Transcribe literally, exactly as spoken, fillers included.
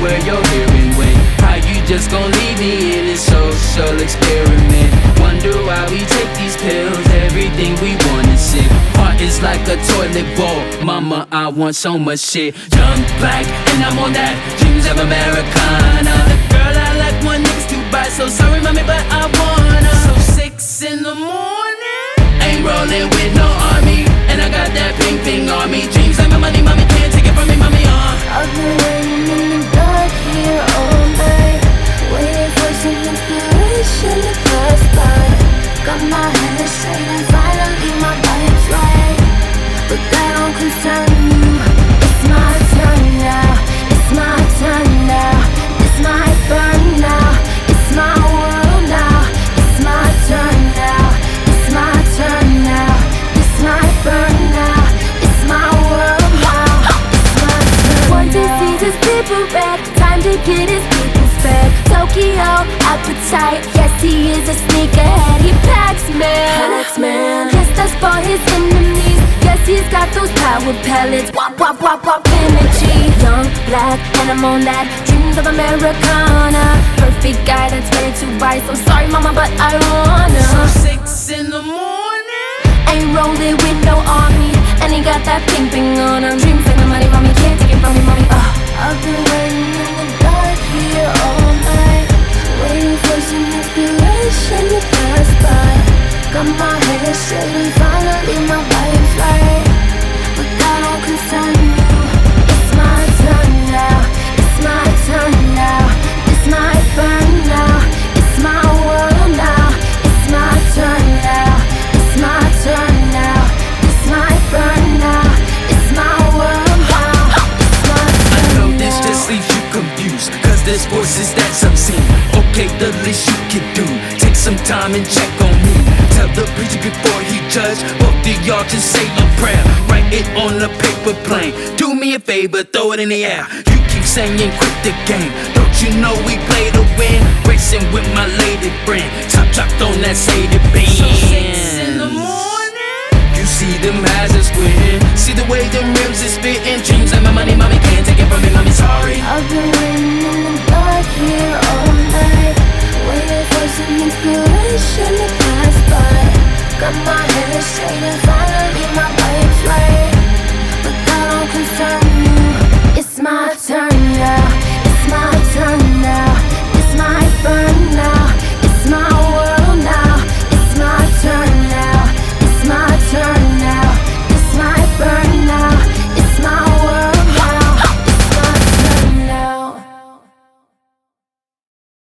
where your hearing went. How you just gon' leave me in this social experiment? Wonder why we take these pills, everything we want is sick. Heart is like a toilet bowl, mama, I want so much shit. Young, black, and I'm on that dreams of Americana. The girl I like one next to buy, so sorry mommy, but I wanna. So six in the morning, ain't rolling with no army, and I got that ping ping on me. Dreams like my money, mommy can't take it from me, mommy. Uh. I've been waiting in the dark here all night, waiting for some inspiration to pass by. Got my head straight and finally my body's right, but that don't concern you. It's my turn now, it's my turn now, it's my burn now, it's my world now, it's my turn now, it's my turn now, it's my burn now, it's my world now, it's my turn. One disease is people red, time to get his people fed. Tokyo appetite, yes he is a sneakerhead. He packs man, packs man. Yes, that's for his enemies. Yes, he's got those power pellets. Wop wop wop wop energy. Young, black, and I'm on that dreams of Americana. Perfect guy that's ready to buy. So sorry, mama, but I wanna. So six in the morning, ain't rolling with no army, and he got that ping ping on him. Dreams like my money, mommy can't take it from me, mommy. Uh. I've been waiting in the dark here all night, waiting for some inspiration to pass by. Got my head straight and finally my body's right, but that don't concern you. It's my turn now, it's my turn now, it's my burn now, it's my world now, it's my turn now, it's my turn now, it's my burn now, it's my world now, it's my turn. I know this just leaves you confused, cause there's voices that's obscene. Okay, the least you can do, take some time and check on me. Tell the preacher before he judge, both of y'all just say a prayer. Write it on a paper plane, do me a favor, throw it in the air. You keep saying quit the game, don't you know we play to win? Racing with my lady friend, top dropped on that Sadie beam. So six in the morning, you see them eyes are squinting, see the way them rims is spitting. Dreams like my money, mommy can't take it from me, mommy, sorry. I've been waiting in the dark here all night, waiting for some inspiration to pass by. Got my head straight and finally